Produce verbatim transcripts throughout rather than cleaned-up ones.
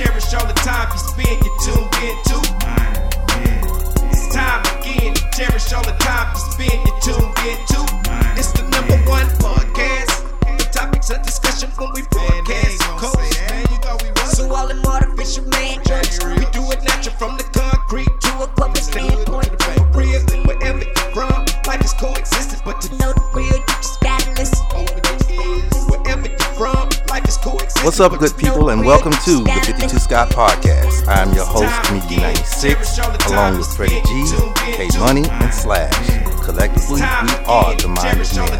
cherish all the time you spend, you tuned in to. It's time again to cherish all the time you spend, you tuned in to. It's the number one podcast. The topics of discussion when we broadcast. Coast. So all them artificial man jokes, we do it natural from the concrete to a public standpoint. Real, wherever you're from, life is coexistence, but to know the real, you just gotta listen. Wherever you're from, life is coexistence. What's up, good people, and welcome to the fifty-two Scott Podcast. I'm your host, Comedian ninety-six, along with Freddie G, K Money, and Slash. Collectively, we are the Minded Men.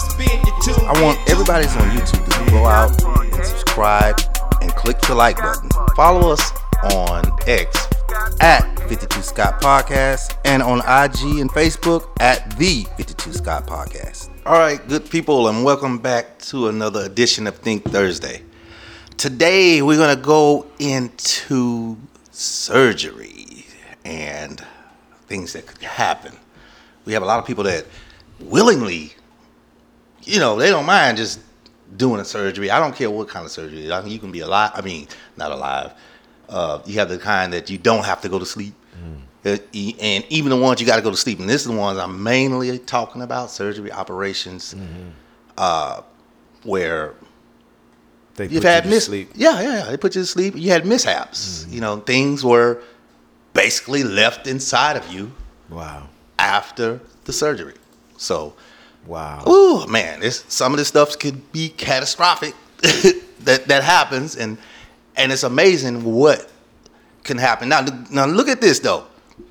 I want everybody that's on YouTube to go out and subscribe and click the like button. Follow us on X at fifty-two Scott Podcast and on I G and Facebook at the fifty-two Scott Podcast. All right, good people, and welcome back to another edition of Think Thursday. Today, we're going to go into surgery and things that could happen. We have a lot of people that willingly, you know, they don't mind just doing a surgery. I don't care what kind of surgery. I mean, you can be alive. I mean, not alive. Uh, you have the kind that you don't have to go to sleep. Mm. And even the ones you got to go to sleep. And this is the ones I'm mainly talking about, surgery operations, mm-hmm. uh, where they you've put had you to mis- sleep. Yeah, yeah, yeah. They put you to sleep. You had mishaps. Mm-hmm. You know, things were basically left inside of you. Wow. After the surgery. So, wow. Ooh, man, this, some of this stuff could be catastrophic that that happens, and and it's amazing what can happen. Now, now look at this though.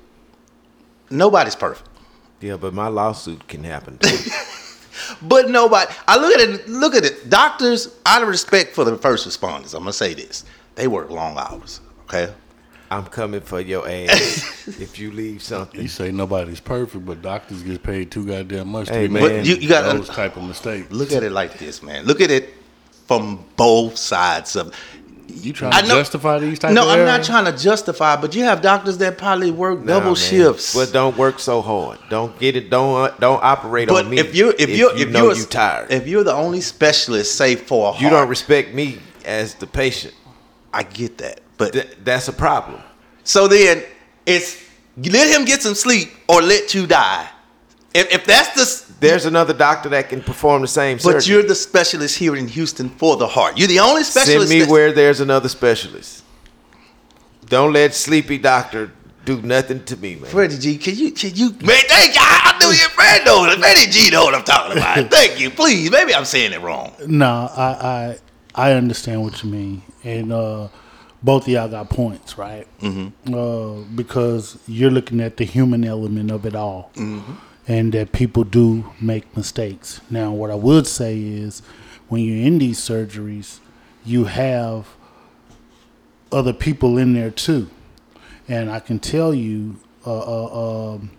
Nobody's perfect. Yeah, but my lawsuit can happen too. But nobody. I look at it. Look at it. Doctors, out of respect for the first responders, I'm gonna say this: they work long hours. Okay. I'm coming for your ass if you leave something. You say nobody's perfect, but doctors get paid too goddamn much Hey, to man. make But you, you got those type of mistakes. Look at it like this, man. Look at it from both sides of. You trying I to know, justify these type no, of I'm errors? not trying to justify, but you have doctors that probably work Nah, double man. shifts. But don't work so hard. Don't get it. Don't don't operate But on me. if you if you you if know you're you tired, if you're the only specialist, say for a heart, you don't respect me as the patient. I get that, but Th- that's a problem. so then it's let him get some sleep or let you die. If if that's the There's another doctor that can perform the same surgery. but you're the specialist here in Houston for the heart. You're the only specialist. Send me that's- where there's another specialist. Don't let sleepy doctor do nothing to me, man. Freddie G, can you can you man? Thank you. I I knew your friend knows. Freddie G know what I'm talking about. Thank you. Please, maybe I'm saying it wrong. No, I, I I understand what you mean, and uh, both of y'all got points, right? Mm-hmm. Uh, because you're looking at the human element of it all, mm-hmm. and that people do make mistakes. Now, what I would say is, when you're in these surgeries, you have other people in there too, and I can tell you, uh, uh, um,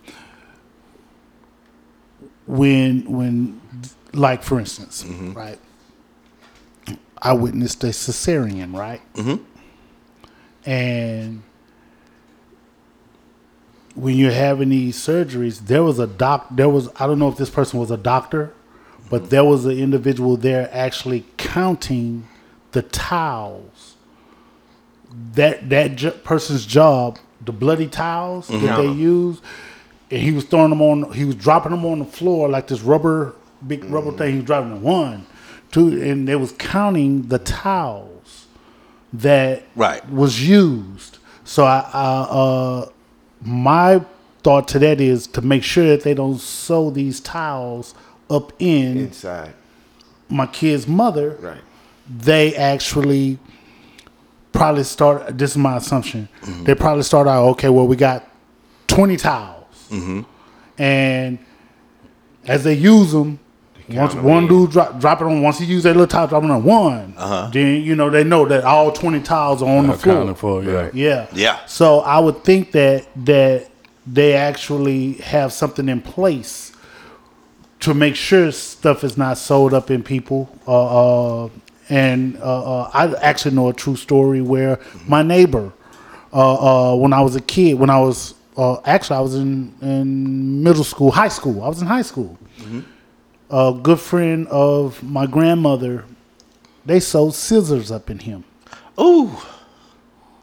when when like for instance, mm-hmm. right. I witnessed a cesarean, right? Mm-hmm. And when you're having these surgeries, there was a doc. There was I don't know if this person was a doctor, but there was an individual there actually counting the towels. That that jo- person's job, the bloody towels mm-hmm. that they use, and he was throwing them on. He was dropping them on the floor like this rubber, big mm-hmm. rubber thing. He was dropping them one. Two, and they was counting the towels that right. was used. So I, I uh, my thought to that is to make sure that they don't sew these towels up in inside my kid's mother. Right. They actually probably start. This is my assumption. Mm-hmm. They probably start out okay. Well, we got twenty towels, mm-hmm. and as they use them. Once one dude drop, drop it on, once he use that little towel, drop it on one, uh-huh. then, you know, they know that all twenty towels are on the floor. For, yeah. yeah. Yeah. So I would think that that they actually have something in place to make sure stuff is not sold up in people. Uh, uh, and uh, uh, I actually know a true story where mm-hmm. my neighbor, uh, uh, when I was a kid, when I was, uh, actually I was in, in middle school, high school. I was in high school. Mm-hmm. A good friend of my grandmother, they sewed scissors up in him. Ooh.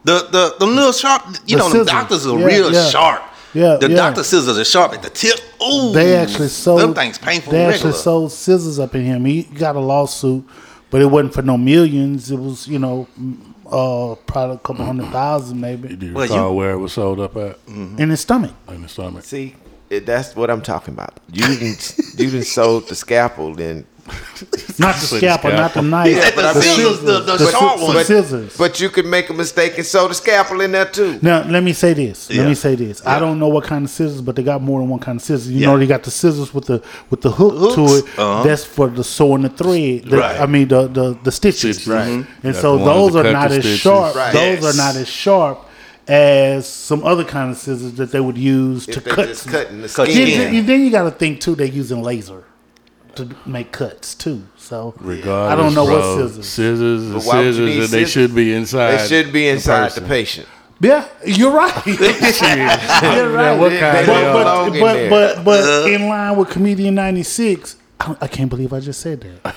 The the the little sharp. You The know, scissors. the doctors are Yeah, real yeah. sharp. Yeah, The yeah. doctor scissors are sharp at the tip. Ooh, They actually sold. them things painful. They regular. actually sold scissors up in him. He got a lawsuit, but it wasn't for no millions. It was, you know, uh, probably a couple hundred thousand maybe Do you Well, recall you- where it was sold up at? in his stomach. In the stomach. See, it, that's what I'm talking about. You didn't you didn't sold the scalpel, then. Not the Say the scalpel, not the scalpel. knife. Yeah, but I the mean, scissors, the- the the sharp sci- one. the scissors. But you could make a mistake and sew the scalpel in there too. Now, let me say this. Yeah. Let me say this. Yeah. I don't know what kind of scissors, but they got more than one kind of scissors. You Yeah. know, they got the scissors with the with the hook Hooks. to it. Uh-huh. That's for the sewing the thread. The, Right. I mean, the the, the stitches. Stitches. Right. And Got so the ones those that are cut not the as stitches. sharp. Right. Those Yes. are not as sharp as some other kind of scissors that they would use to If they cut. just cutting the Cut skin. skin. Then, then you got to think too. They're using laser to make cuts too. So Regardless, I don't know what bro, scissors. Scissors and But why would you scissors, need and they scissors? should be inside. They should be inside the person. patient. Yeah, you're right. You're right. what kind They of- don't but, belong but, in but, there. but, but in line with Comedian ninety-six, I, I can't believe I just said that.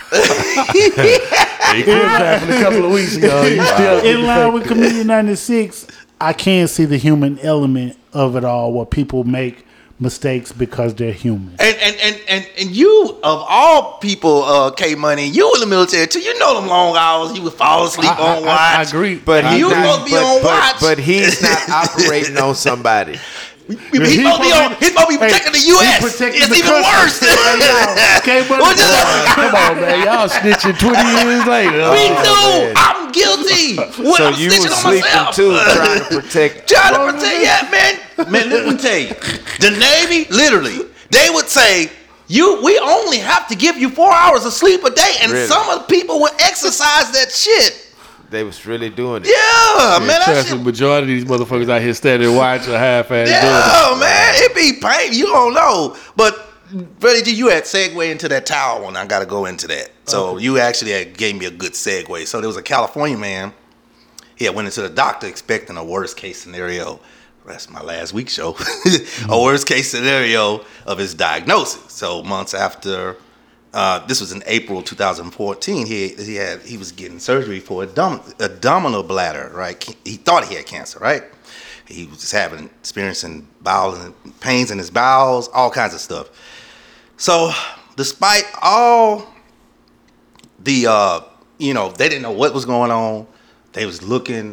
It could have happened a couple of weeks ago. You still In line with Comedian ninety-six, I can see the human element of it all, where people make mistakes because they're human. And and, and, and and you of all people, uh, K Money, you in the military too. You know them long hours. You would fall asleep I- on I- watch. I agree. But And he's you not, supposed to be but, on but, watch. but he's not operating on somebody. He's supposed to be on. He's supposed to be protecting the U S. He's protecting It's the even country. worse. Okay, but Well, just- Come on, man. Y'all snitching twenty years later. Me Oh, too. man. I'm guilty. Well, So I'm you snitching were on sleeping myself. too, trying to protect. Trying to protect, yeah, man. Man, let me tell you, the Navy, literally, they would say, "You, we only have to give you four hours of sleep a day," and Really? some of the people would exercise that shit. They was really doing it. Yeah, man, that Trust shit. the majority of these motherfuckers out here standing watching half ass Yeah, man, it be pain. You don't know, but. Brother G, you had segue into that towel one. I got to go into that. So you actually had gave me a good segue. So there was a California man. He had went into the doctor expecting a worst case scenario. That's my last week show. A worst case scenario of his diagnosis. So months after, uh, this was in April two thousand fourteen. He he had he was getting surgery for abdom- abdominal bladder. Right, he thought he had cancer. Right, he was just having experiencing bowel and pains in his bowels, all kinds of stuff. So, despite all the, uh, you know, they didn't know what was going on. They was looking.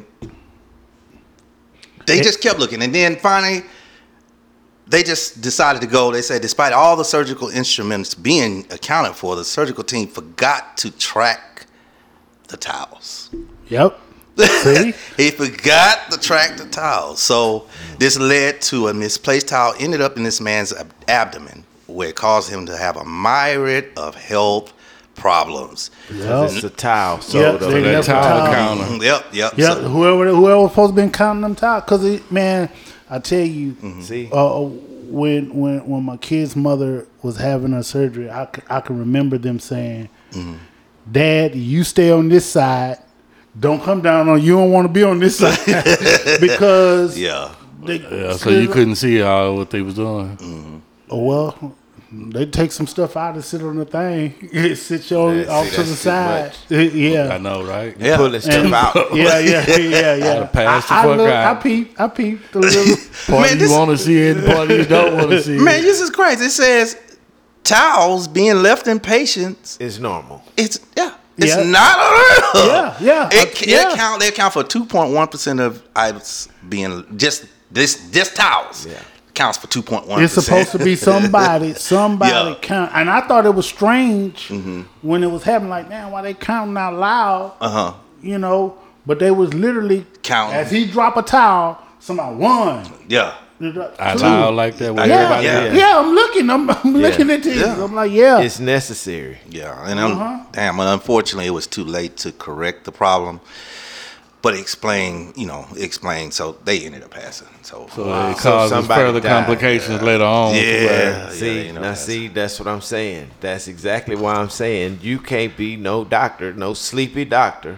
They just kept looking. And then finally, they just decided to go. They said, despite all the surgical instruments being accounted for, the surgical team forgot to track the towels. Yep. See? He forgot to track the towels. So, this led to a misplaced towel ended up in this man's ab- abdomen, where it caused him to have a myriad of health problems. Yep. It's a towel. Yeah, So they that left the towel towel. counter. Mhm, Yep, yep. Yeah, So- whoever whoever was supposed to been counting them towels, because man, I tell you, see, uh, when when when my kid's mother was having her surgery, I, c- I can remember them saying, "Dad, you stay on this side. Don't come down on. You don't want to be on this side because yeah. they, Yeah, so you couldn't see all what they was doing. Oh, well, they take some stuff out and sit on the thing. Sit you on, Yeah, see, off to that's the too side. I Yeah. know, right? Yeah. pulling stuff And- out. yeah, yeah, yeah, yeah. pass the I, I, fuck look, out. I peep, I peep the little. Part Man, you this- want to see it, part you don't want to see Man, it. this is crazy. It says towels being left in patients. It's normal. It's yeah. It's Yeah. not unreal. Yeah, yeah. It, Uh, it yeah. account they account for two point one percent of items being just this just towels. Yeah. Counts for two point one. It's supposed to be somebody, somebody Yeah. count. And I thought it was strange when it was happening. Like, man, why they counting out loud? Uh huh. You know, but they was literally Counting. As he drop a towel, somebody one. Yeah. Out two. loud like that. Where Yeah, everybody yeah, Yeah. yeah. I'm looking. I'm, I'm looking at this. Yeah. I'm like, yeah. It's necessary. Yeah, and un- Uh-huh. damn, and unfortunately, it was too late to correct the problem. But explain, you know, explain. So they ended up passing. So, So Wow. it So causes somebody further died. complications later on. yeah, Yeah, yeah, see, you know, now that's- see, that's what I'm saying. That's exactly why I'm saying you can't be no doctor, no sleepy doctor,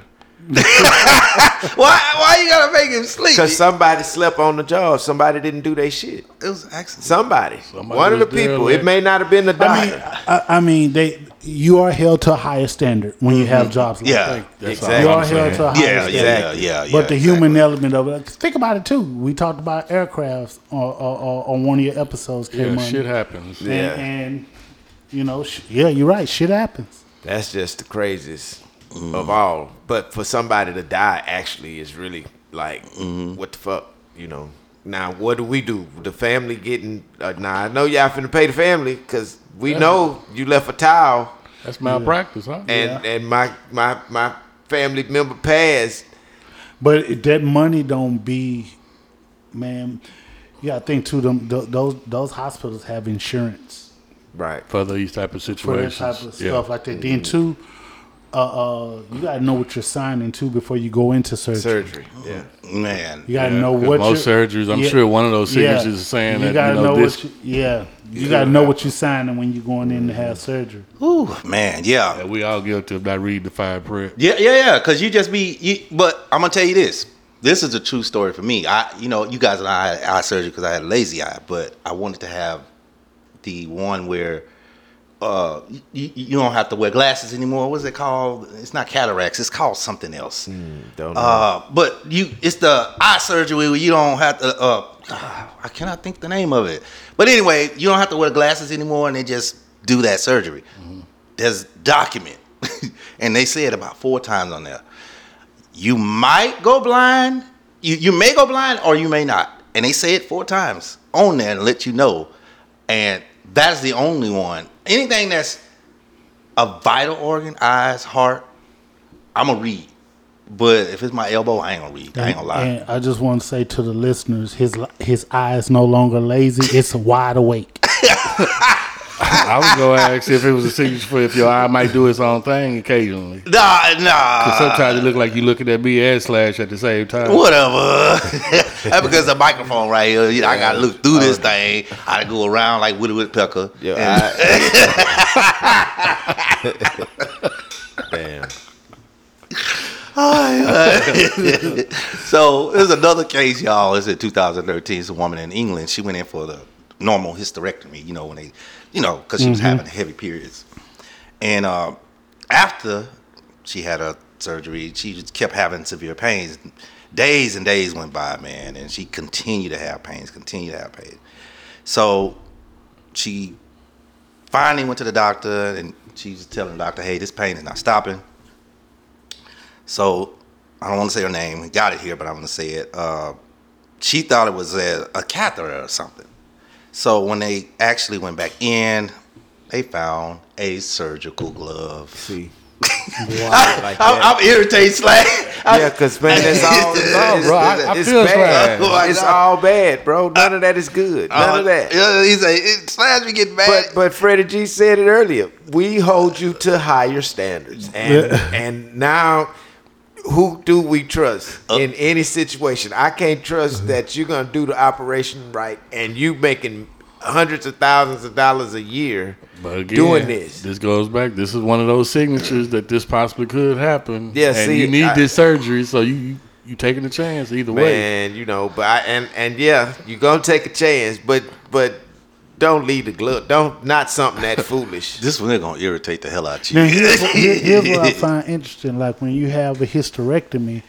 why? Why you gotta make him sleep? Because somebody slept on the job. Somebody didn't do their shit. It was accident. Somebody. Somebody One of the was there, people. like- It may not have been the I mean, doctor. I, I mean, they you are held to a higher standard when you have jobs like Yeah. that. That's Exactly. all You I'm are held saying. to a higher Yeah, standard. yeah, yeah, yeah, yeah. But the exactly. human element of it, think about it too. We talked about aircrafts on, on, on one of your episodes. Yeah, K-Money. shit happens. And, Yeah. and you know, sh- yeah, you're right. Shit happens. That's just the craziest of all. But for somebody to die actually is really like, what the fuck, you know? Now, what do we do? The family getting, uh, now I know y'all finna pay the family because we know you left a towel That's malpractice, huh? and, and my, my, my family member passed. But it- that money don't be, man. You gotta think too. Them th- those those hospitals have insurance Right. For these type of for situations. that type of Yeah. stuff like that. Then too, uh, uh, you gotta know what you're signing to before you go into surgery. Surgery. Yeah. You Man. gotta Yeah, know 'cause what most you're- surgeries, I'm yeah, sure one of those yeah. signatures is saying you that, gotta you know, know this. what you, yeah, you gotta know what you're signing when you're going in to have surgery. Ooh, man, yeah. Yeah, we all guilty of not reading the fine print. Yeah, yeah, yeah. Because you just be, you, but I'm gonna tell you this. This is a true story for me. I, you know, you guys and I had eye surgery because I had a lazy eye, but I wanted to have the one where uh, you, you don't have to wear glasses anymore. What's it called? It's not cataracts. It's called something else. Don't know. Uh, but you, it's the eye surgery where you don't have to. Uh, I cannot think the name of it. But anyway, you don't have to wear glasses anymore, and they just do that surgery. There's document, and they say it about four times on there. You might go blind. You you may go blind, or you may not. And they say it four times on there and let you know. And that's the only one. Anything that's a vital organ, eyes, heart, I'm gonna read. But if it's my elbow, I ain't gonna read. I ain't gonna lie. And I just want to say to the listeners, his his eye is no longer lazy; it's wide awake. I was going to ask if it was a signature for if your eye might do its own thing occasionally. Nah, nah. Because sometimes it look like you looking at me and Slash at the same time. Whatever. That's because the microphone right here. You know, I gotta look through this thing. I gotta go around like Woody Woodpecker. Yo, And- I, damn. So there's another case, y'all. It's in two thousand thirteen. It's a woman in England. She went in for the normal hysterectomy. You know when they, you know, because she was having heavy periods. And uh, after she had her surgery, she just kept having severe pains. Days and days went by, man, and she continued to have pains, continued to have pain. So she finally went to the doctor, and she was telling the doctor, "Hey, this pain is not stopping." So I don't want to say her name. We got it here, but I'm going to say it. Uh, she thought it was a, a catheter or something. So when they actually went back in, they found a surgical glove. See. I, like I'm, that. I'm irritated, Slack. Yeah, because, man, it's all, No, bro, I- I it's feel bad. Slack. Oh, my It's God. all bad, bro. None of that is good. None of that. Yeah, he say, it, Slash be getting mad. But but Freddie G said it earlier. We hold you to higher standards, and and now, who do we trust in any situation? I can't trust that you're gonna do the operation right, and you making hundreds of thousands of dollars a year But again, doing this. This goes back. This is one of those signatures that this possibly could happen. Yeah, and see, you need I- this surgery, so you you, you taking a chance either way. Man, you know, but I, and and yeah, you're gonna take a chance, but but don't leave the glove. Don't not something that foolish. this one is going to irritate the hell out of you. Now, here's, what- here- here's what I find interesting. Like when you have a hysterectomy,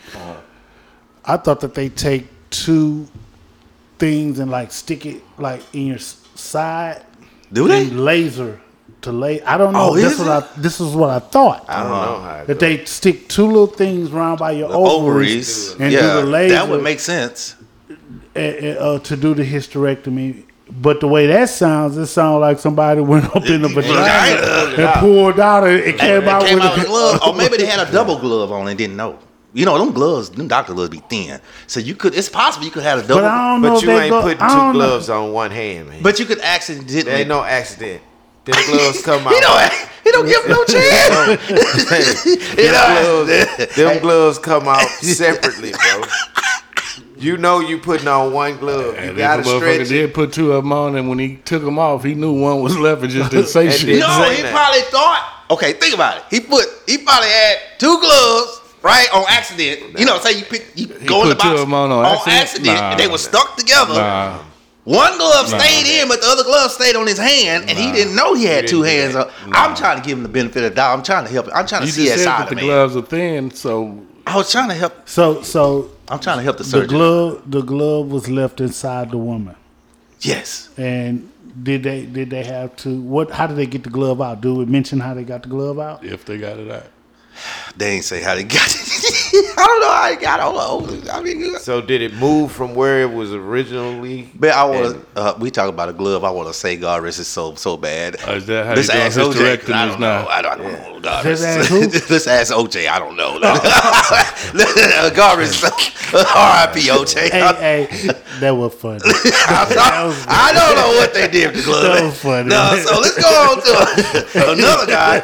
I thought that they take two things and like stick it like in your s- side Do they? and laser to lay. I don't know. Oh, this is what it? I this is what I thought. I don't know how. It that go. they stick two little things round by your The ovaries, ovaries. and yeah, do the laser that would make sense. uh, uh, to do the hysterectomy. But the way that sounds, it sounds like somebody went up in the vagina Vagina. and pulled out and it came It out came with out a with a glove, or maybe they had a double glove on and didn't know. You know, them gloves, them doctor gloves be thin. So you could, it's possible you could have a double. But I don't know But if you they ain't go, putting I two don't know. gloves on one hand, man. But you could accidentally. there ain't no accident. Them gloves come out. He don't, he don't give no chance. Hey, You them, know? gloves, them gloves come out separately, bro. You know you putting on one glove. You And gotta if the motherfucker stretch it. did put two of them on, and when he took them off, he knew one was left and just didn't say And shit. didn't No, say he that. probably thought. Okay, think about it. He put. He probably had two gloves right, on accident. You know, say you pick, you go in the put two box of 'em on on accident? Nah. and they were stuck together. Nah. One glove Nah. stayed in, but the other glove stayed on his hand, and he didn't know he had two hands. that. I'm trying to give him the benefit of the doubt. I'm trying to help him. I'm trying to You see just that said side that of the me. gloves are thin, so I was trying to help. So so I'm trying to help the the surgeon. glove the glove was left inside the woman. Yes. And did they did they have to what? How did they get the glove out? Do we mention how they got the glove out? if they got it out. They ain't say how they got it. I don't know how they got it. I mean, So did it move from where it was originally? but I want And- to. Uh, we talk about a glove. I want to say God rest his soul so bad. Uh, is that how Let's they doing ask O J. 'cause I hysterectomies don't now? know. I don't, I don't know. God Let's rest- ask who? Let's ask O J. I don't know. God rest. R I P O J. Hey, hey, that was funny. I don't know what they did with the glove. That was funny. No, so let's go on to another guy.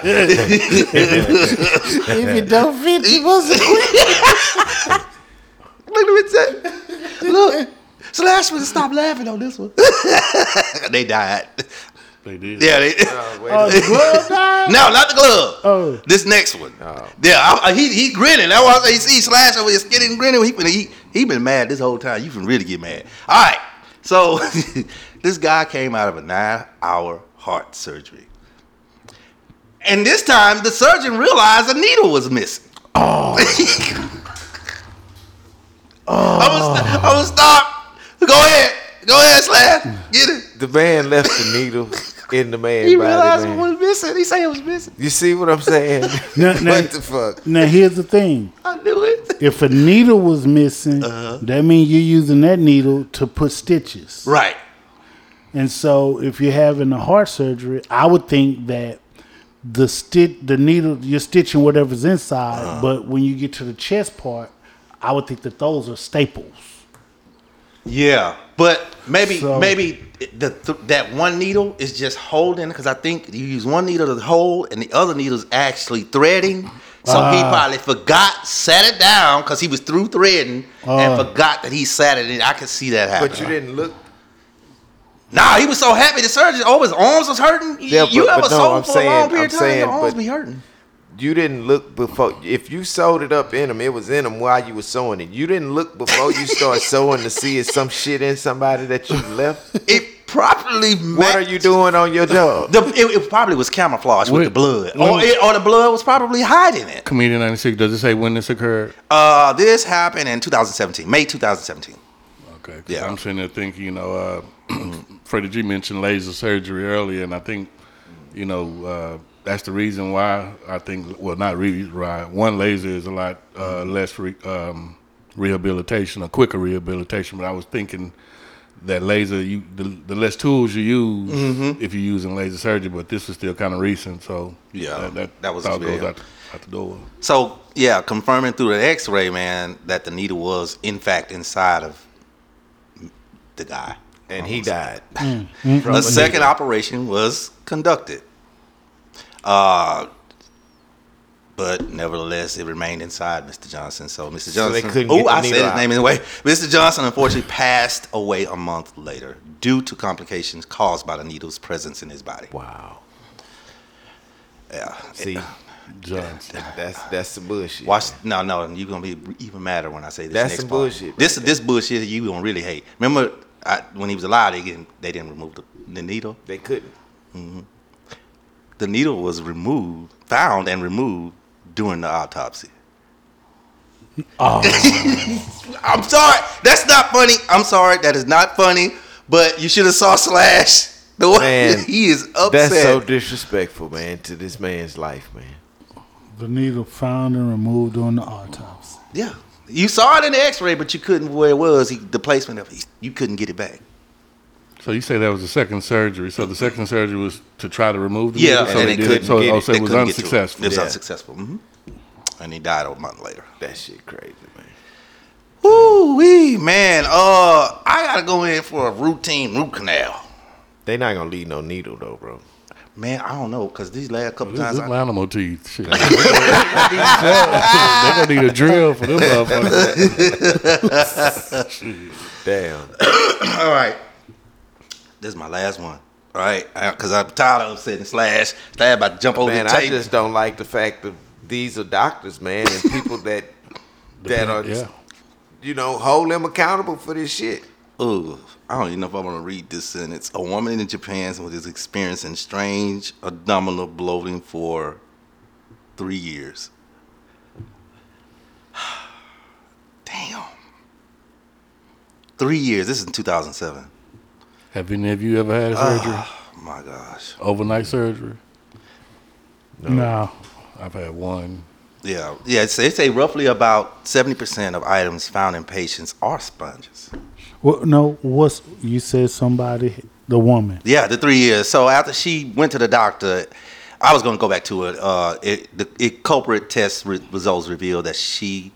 If it don't fit, you must Look at that. Look. Slash would stop laughing on this one. They died. They did. Yeah, they, Oh, the glove died? no, not the glove. Oh. This next one. Oh. Yeah, I, I, he he grinning. That's why I say you see Slash over here skinning and grinning. He been he, he been mad this whole time. You can really get mad. All right, so this guy came out of a nine-hour heart surgery, and this time the surgeon realized a needle was missing. Oh. oh. I'm gonna, st- I'm gonna stop. Go ahead, go ahead, Slash. Get it. The man left the needle in the man's He body, realized man. it was missing. He said it was missing. You see what I'm saying? Now- now- what the fuck? Now here's the thing: I knew it. if a needle was missing, Uh-huh. that means you're using that needle to put stitches. Right. And so, if you're having a heart surgery, I would think that the stitch, the needle, you're stitching whatever's inside. Uh-huh. But when you get to the chest part, I would think that those are staples. Yeah, but maybe So- maybe the th- that one needle is just holding because I think you use one needle to hold and the other needle is actually threading. So he Ah. probably forgot, sat it down because he was through threading Ah. and forgot that he sat it in. I could see that happen. But you didn't look. Nah, he was so happy. The surgeon, oh, his arms was hurting. Yeah, you but- ever but no, sold I'm for a saying- long period I'm of time? saying, Your arms but- be hurting. You didn't look before. If you sewed it up in them, it was in them while you were sewing it. You didn't look before you start sewing to see if some shit in somebody that you left. It probably. What are you doing on your job? The, it, it probably was camouflage with When- the blood, when- or, it, or the blood was probably hiding it. Comedian ninety-six, does it say when this occurred? Uh, this happened in two thousand seventeen, May two thousand seventeen. Okay. 'Cause Yeah. I'm sitting there thinking, you know, uh, Freddie G mentioned laser surgery earlier, and I think, you know, uh, that's the reason why I think, well, not reason why, one laser is a lot uh, less re- um, rehabilitation, or quicker rehabilitation, but I was thinking that laser, you the, the less tools you use Mm-hmm. if you're using laser surgery, but this is still kind of recent, so Yeah, that, that, that was thought very- goes out, out the door. So, yeah, confirming through the x-ray, man, that the needle was, in fact, inside of the guy. And he died. A second operation was conducted. Uh, but nevertheless, it remained inside Mister Johnson. So Mister So they Johnson, couldn't oh, get the I needle said his out. name anyway. Mister Johnson unfortunately passed away a month later due to complications caused by the needle's presence in his body. Wow. Yeah. See, Johnson. that's that's some bullshit. Watch. No, no, you're gonna be even madder when I say this. That's next some part. bullshit This right this bullshit you gonna really hate. Remember I, when he was alive, they didn't they didn't remove the, the needle. They couldn't. The needle was removed, found and removed during the autopsy. Oh, I'm sorry, that's not funny. I'm sorry, that is not funny. But you should have saw Slash. The way Man, he is upset. That's so disrespectful, man, to this man's life, man. the needle found and removed during the autopsy. Yeah, you saw it in the X-ray, but you couldn't where it was. He, the placement of it, you couldn't get it back. So you say that was the second surgery. So the second surgery was to try to remove the Yeah, needle. So and they they did it. couldn't So, get oh, it. so They it was couldn't get to unsuccessful. It was Yeah. unsuccessful, hmm and he died a month later. That shit crazy, man. Woo wee, man. Uh, I gotta go in for a routine root canal. They not gonna leave no needle though, bro. Man, I don't know, cause these last couple This times, is I, animal teeth. Shit. They're gonna need a drill for them motherfuckers. Damn. all right, this is my last one. All right, because I'm tired of sitting Slash. Slash about to jump over Man, the I tape. just don't like the fact that these are doctors, man, and people that that are, yeah. you know, hold them accountable for this shit. Ooh, I don't even know if I want to read this sentence. A woman in Japan was experiencing strange abdominal bloating for three years. Damn. Three years. This is in two thousand seven. Have any of you ever had a surgery? Oh, my gosh. Overnight surgery? No. I've had one. Yeah. Yeah, it's, they say roughly about seventy percent of items found in patients are sponges. Well, no, what's you said somebody, the woman. Yeah, the three years. So after she went to the doctor, I was going to go back to it. Uh, it the it culprit test re- results revealed that she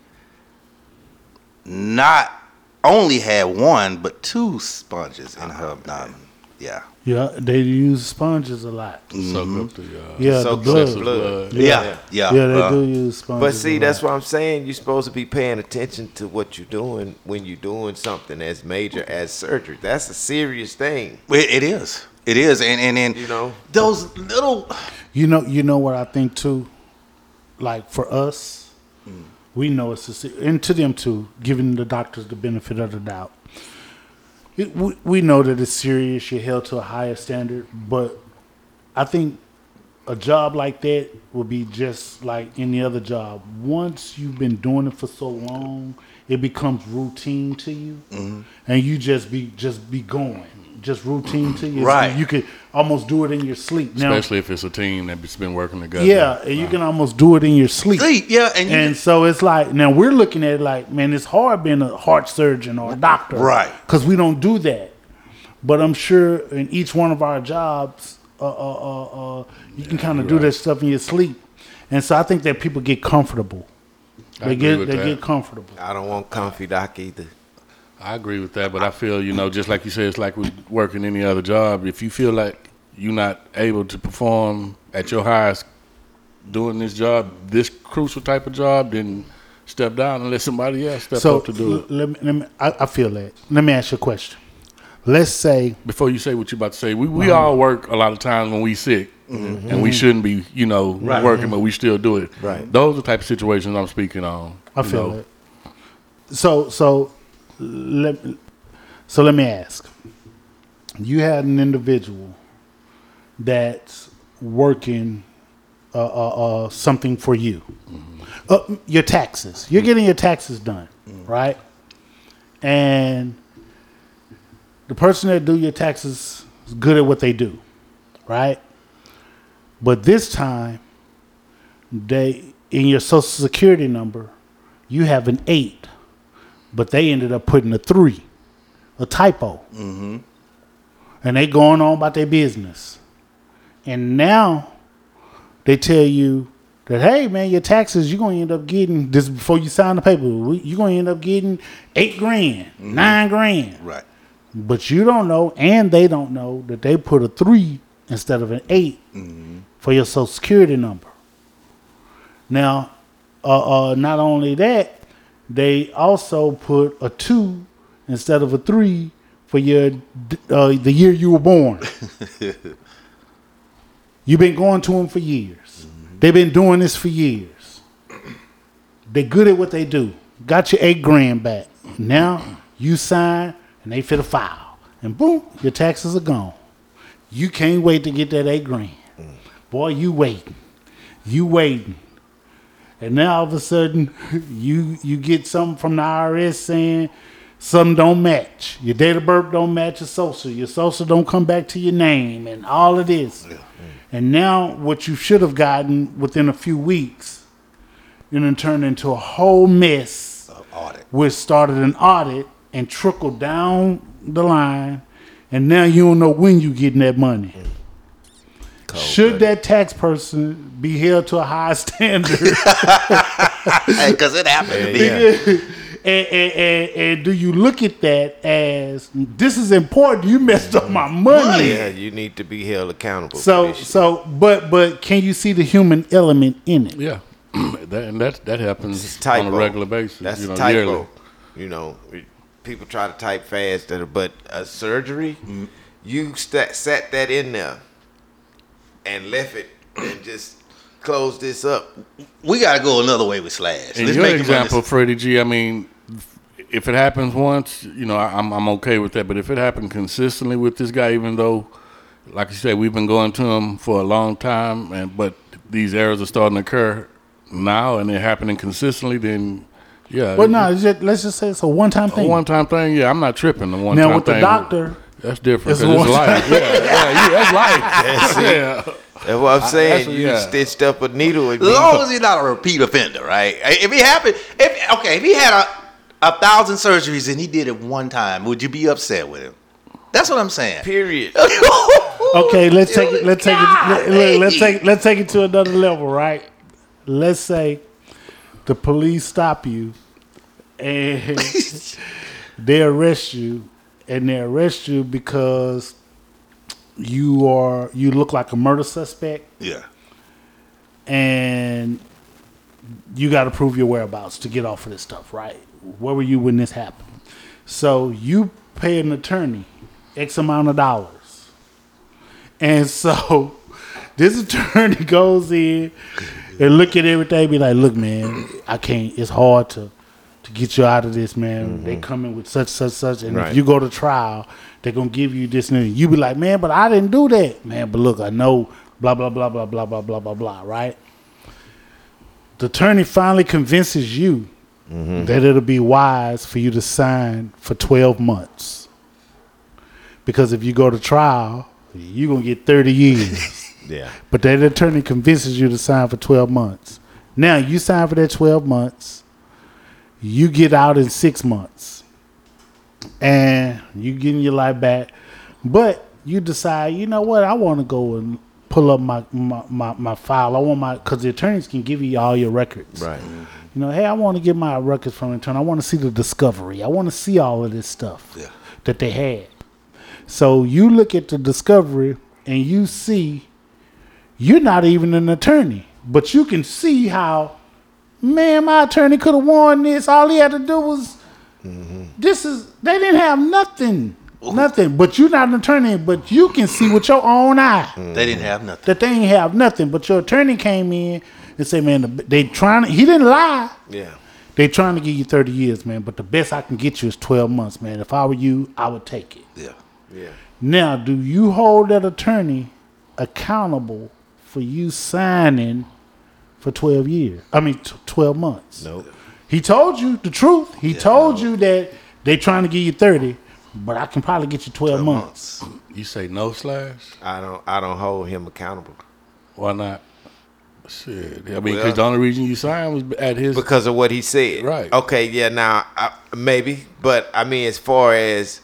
not only had one, but two sponges in her abdomen. Yeah. Yeah, they use sponges a lot. Soak up the, uh, Yeah, Soak the up blood. the blood. Yeah. Yeah. Yeah. Yeah, they Uh, do use sponges. But see, a that's lot. what I'm saying. You're supposed to be paying attention to what you're doing when you're doing something as major as surgery. That's a serious thing. It, it is. It is. And, and, and You know? those little. You know, you know what I think too. Like for us, we know it's a, se- and to them too, giving the doctors the benefit of the doubt. It, we, we know that it's serious. You're held to a higher standard, but I think a job like that will be just like any other job. Once you've been doing it for so long, it becomes routine to you, and you just be just be going, just routine to you. Right. You could almost do it in your sleep. Now, Especially if it's a team that's been working together. yeah, and you can almost do it in your sleep. Sleep. Yeah. And, you, And so it's like, now we're looking at it like, man, it's hard being a heart surgeon or a doctor. Right. Because we don't do that. But I'm sure in each one of our jobs, uh, uh, uh, uh, you can kind of do that stuff in your sleep. And so I think that people get comfortable. I They agree get with they that. get comfortable. I don't want comfy doc either. I agree with that, but I feel, you know, just like you said, it's like we working any other job. If you feel like you're not able to perform at your highest doing this job, this crucial type of job, then step down and let somebody else step So up to do l- it. let me, let me I, I feel that. Let me ask you a question. Let's say Before you say what you're about to say, we, we all work a lot of times when we sick, and we shouldn't be, you know, working, but we still do it. Right. Those are the type of situations I'm speaking on. I you feel know. it. So so let so let me ask. You had an individual that's working uh, uh, uh, something for you. Uh, your taxes. You're getting your taxes done, right? And the person that do your taxes is good at what they do, right? But this time, they in your social security number, you have an eight, but they ended up putting a three, a typo. Mm-hmm. And they going on about their business. And now they tell you that, hey, man, your taxes, you're going to end up getting, this before you sign the paper, you're going to end up getting eight grand, Mm-hmm. nine grand. right. But you don't know, and they don't know, that they put a three instead of an eight for your social security number. Now, uh, uh, not only that, they also put a two instead of a three for your uh, the year you were born. You've been going to them for years. They've been doing this for years. They're good at what they do. Got your eight grand back. Now you sign and they fit a file. And boom, your taxes are gone. You can't wait to get that eight grand. Boy, you waiting. You waiting. And now all of a sudden you you get something from the I R S saying something don't match. Your date of birth don't match your social. Your social don't come back to your name and all of this. And now what you should have gotten within a few weeks, you know, turned into a whole mess. Audit. Which started an audit and trickled down the line, and now you don't know when you getting that money. Should that tax person be held to a high standard? Because it happened to me. Yeah. and, and, and, and do you look at that as this is important? You messed up my money. Yeah, you need to be held accountable. So for this shit. so, but but can you see the human element in it? Yeah. that, and that, that happens It's a typo. on a regular basis. That's you know, a typo. yearly. You know, people try to type fast, that- but a surgery, you st- sat that in there and left it and just close this up. We got to go another way with Slash. In Let's your make him example, understand. Freddie G, I mean, if it happens once, you know, I'm I'm okay with that. But if it happened consistently with this guy, even though, like you said, we've been going to him for a long time, and but these errors are starting to occur now, and they're happening consistently, then yeah. But no, it's just, let's just say it's a one-time a thing. one-time thing, yeah, I'm not tripping. The one-time now with thing, the doctor, that's different. it's 'cause It's one life. Yeah, yeah, yeah, that's life. yeah. That's what I'm saying. that's what- You yeah. stitched up a needle. As long as he's not a repeat offender, right? If he happened, if okay, if he had a, a thousand surgeries and he did it one time, would you be upset with him? That's what I'm saying. Period. okay, let's take it. Let's take it. Let, look, let's take. Let's take it to another level, right? Let's say the police stop you and they arrest you, and they arrest you because you are you look like a murder suspect, Yeah. and you got to prove your whereabouts to get off of this stuff, right? Where were you when this happened? So you pay an attorney X amount of dollars, and so this attorney goes in and look at everything, be like, "Look, man, I can't. It's hard to to get you out of this, man. Mm-hmm. They come in with such, such, such, and right. if you go to trial, they're gonna give you this and that. You be like, man, but I didn't do that, man. But look, I know, blah blah blah blah blah blah blah blah blah. Right? The attorney finally convinces you mm-hmm. that it'll be wise for you to sign for twelve months, because if you go to trial, you're gonna get thirty years. Yeah. But that attorney convinces you to sign for twelve months. Now you sign for that twelve months. You get out in six months. And you getting your life back. But you decide, you know what, I want to go and pull up my, my, my, my file. I want my, because the attorneys can give you all your records. Right. You know, hey, I want to get my records from the attorney. I want to see the discovery. I want to see all of this stuff Yeah. that they had. So you look at the discovery and you see you're not even an attorney, but you can see how, man, my attorney could have won this. All he had to do was, mm-hmm. this is, they didn't have nothing, nothing. But you're not an attorney, but you can see with your own eye Mm-hmm. They didn't have nothing. that they ain't have nothing. But your attorney came in and said, man, they trying to, he didn't lie. Yeah. They trying to give you thirty years, man. But the best I can get you is twelve months, man. If I were you, I would take it. Yeah. Yeah. Now, do you hold that attorney accountable for you signing for twelve years? I mean, t- twelve months. Nope. He told you the truth. He Yeah, told no. you that they trying to give you thirty, but I can probably get you twelve, months. You say no Slash? I don't. I don't hold him accountable Why not? Shit. I mean, because Well- the only reason you signed was at his. because of what he said. Right. Okay. Yeah. Now, I, maybe, but I mean, as far as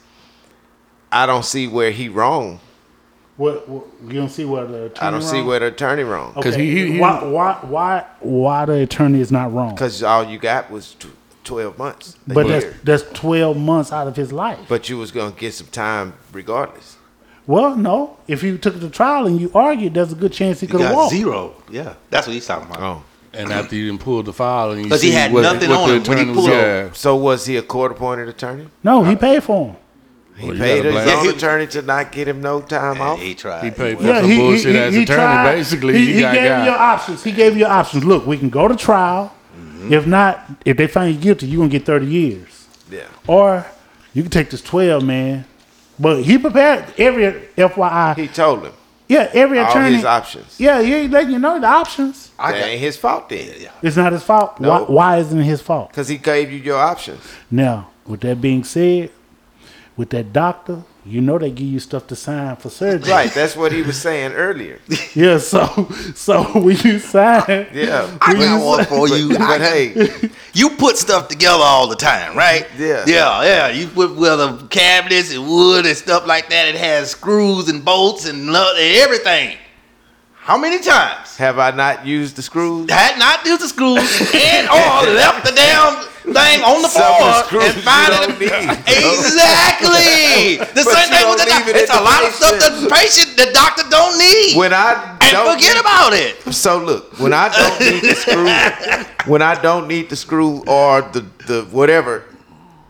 I don't see where he wrong. What, what you don't see where the attorney I don't see wrong? where the attorney wrong. 'Cause he- he- he- why, why why why the attorney is not wrong? Because all you got was tw- twelve months. a But that's year. that's twelve months out of his life. But you was gonna get some time regardless. Well, no. If you took it to trial and you argued, there's a good chance he You could have got walked. zero. Yeah. That's what he's talking about. Oh. and after you done pulled the file and you 'Cause he see had what, nothing what on the him when he attorney pulled was- up. yeah. So was he a court-appointed attorney? No, he paid for him. He Well, you paid gotta his blame- own Yeah, he- attorney to not get him no time And off. he tried. He paid for Well, some bullshit as attorney. tried- Basically, he, he, he got gave got. you your options. He gave you your options. Look, we can go to trial. Mm-hmm. If not, if they find you guilty, you're gonna get thirty years. Yeah. Or you can take this twelve, man. But he prepared every F Y I. He told him Yeah, every all attorney. his options. Yeah, he letting you know the options. I That got- ain't his fault then. yeah. It's not his fault. No. Why, why isn't it his fault? Because he gave you your options. Now, with that being said, with that doctor, you know they give you stuff to sign for surgery. Right. That's what he was saying earlier. Yeah, so so when you sign, Yeah. I when got you one sign- for you. But, I- but hey, You put stuff together all the time, right? Yeah. Yeah, yeah. You put well the cabinets and wood and stuff like that. It has screws and bolts and, nut and everything. How many times? have I not used the screws? Had not used the screws and or left the damn thing on the Some floor screws and you find don't it. need. Exactly. The But same you thing with don't the leave doctor. it at It's a the lot of stuff patient. the patient, the doctor don't need. When I and don't forget need- about it. So look, when I don't need the screw, when I don't need the screw or the, the whatever,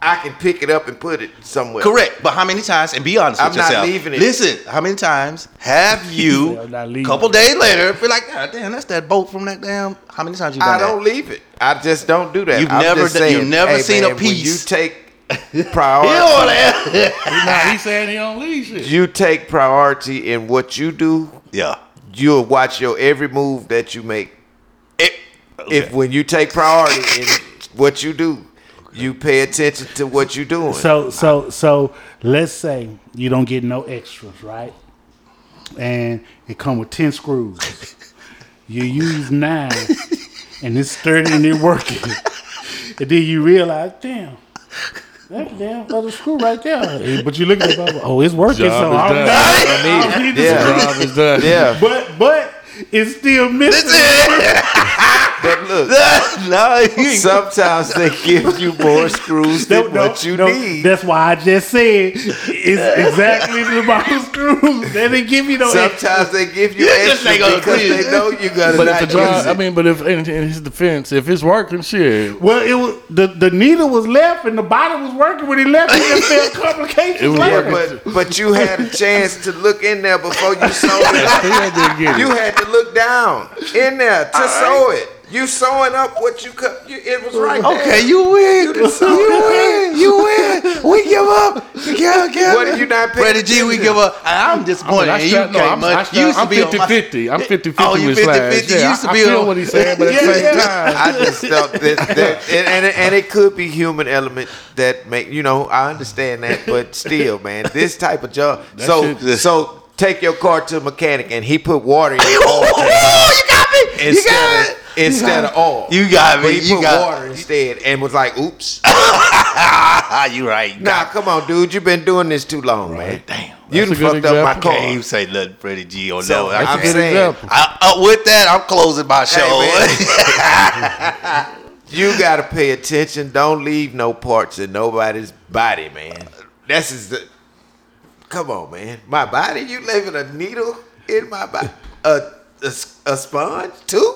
I can pick it up and put it somewhere. Correct. But how many times, and be honest I'm with not yourself. leaving it. Listen, how many times have you, I'm not a leaving couple it. days later, be like, God damn, that's that bolt from that damn. How many times you done I that? don't leave it. I just don't do that. You've I'm never just done- saying, you've never hey, seen a man, piece. When you take You priority, know that? Nah, he's saying he don't leave shit. you take priority in what you do. Yeah. You'll watch your every move that you make. It, If when you take priority in what you do, you pay attention to what you're doing. So so so let's say you don't get no extras, right? And it come with ten screws. You use nine, and it's sturdy and it's working. And then you realize, damn, that's the damn other screw right there. But you look at it, oh, it's working. Job so is I don't, done. I don't need the Yeah. screw. Job is done. yeah, But but it's still missing. but look, no, you ain't- sometimes they give you more screws No, than no, what you no, need. That's why I just said it's exactly the amount of screws. They didn't give you no extra. Sometimes they give you You just extra ain't gonna because agree. they know you're gonna But not if the use job, it. I mean, but if in, in his defense, if it's working, shit, Well, it was the, the needle was left and the bottom was working. When he left, he just felt complications It was later. yeah, but but you had a chance to look in there before you sewed it. still didn't get You it. had to look down in there to sew it. You sewing up what you cut. You, it was right there. Okay, you win. You just saw You it. win. You win. We give up. We give, give What are you not paying Freddie G, we attention? give up. I- I'm I disappointed. mean, I in you strap- no, can't I'm, much. I You strap- used to I'm be on my- fifty-fifty. I'm fifty-fifty Oh, you with fifty-fifty. Slash. You Yeah, used to I, be I feel on- what he's saying, but at the Yeah, same yeah. time, I just felt that, that and, and, and it could be human element that make you know. I understand that, but still, man, this type of job. So shit- so take your car to a mechanic and he put water in your Oh, oil tank you got me. You instead got of it. instead of oil. You got But me. he You put got water instead and was like, "Oops." You right. Nah, come on, dude. You've been doing this too long, man. Damn. You That's done a good fucked up my example. car. Can't even say nothing, Freddie G, on So, that one. I'm I can't- saying, example. I, uh, with that, I'm closing my show. man. you gotta pay attention. Don't leave no parts in nobody's body, man. That's is the. Come on, man. My body. You leaving a needle in my body? A, a a sponge too?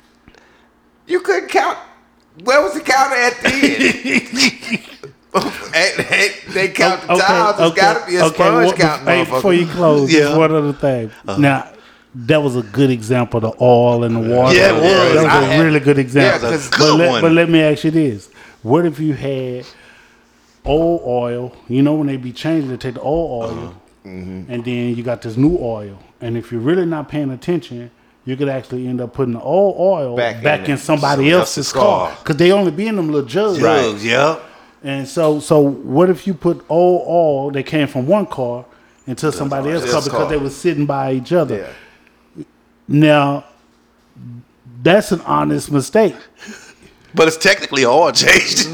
You couldn't count. Where was the counter at the end? Hey, hey, they count the tiles. It's got to be a sponge what- counting, hey, motherfucker. before you close, Yeah. just one other thing. Now, that was a good example, the oil and the water. Yeah, it was. That was I a had- really good example. Yeah, 'cause- but, good let, one. but let me ask you this. What if you had old oil, you know when they be changing, they take the old oil, Uh-huh. and then you got this new oil. And if you're really not paying attention, you could actually end up putting the old oil Back back, in in, it. somebody Somebody else's else's car. car. Because they only be in them little jugs. Drugs, yeah. And so, so what if you put old oil that came from one car into somebody else's car else's because car. they were sitting by each other? Yeah. Now, that's an honest mistake. But it's technically oil change.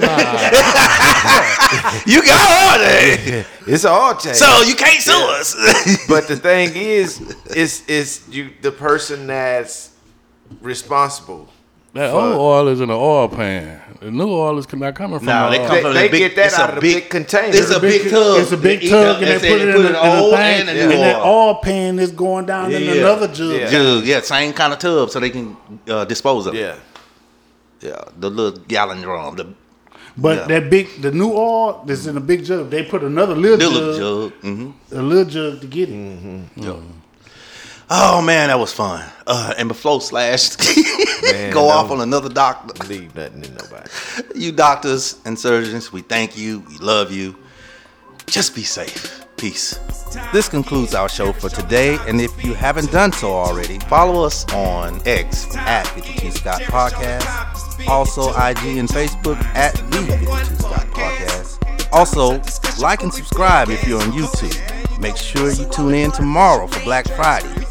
You got oil there. It's all change. So you can't sue us. But the thing is, is is you the person that's responsible. that Fuck. old oil is in the oil pan. The new oil is not coming from Nah, the they oil. come They- from they that big, get that it's out a of the big container. It's a big tub. It's a big They- tub, and they, say put it in, an the, in the old thing, and a and, new that oil. oil pan is going down in Yeah. another jug. Yeah. Jug, yeah, same kind of tub, so they can uh, dispose of it. Yeah. Yeah, the little gallon drum, the But Yeah. that big, the new oil that's in a big jug, they put another little, little jug, jug. hmm a little jug to get it. Yeah. Oh man, that was fun. Uh, and before Slash Man, go off don't- on another doctor, Leave nothing in nobody. you doctors and surgeons, we thank you, we love you. Just be safe. Peace. This concludes our show for today, and if you haven't done so already, Follow us on X at fifty-two Scott Podcast, also I G and Facebook at the fifty-two Scott Podcast. Also, like and subscribe if you're on YouTube. Make sure you tune in tomorrow for Black Friday.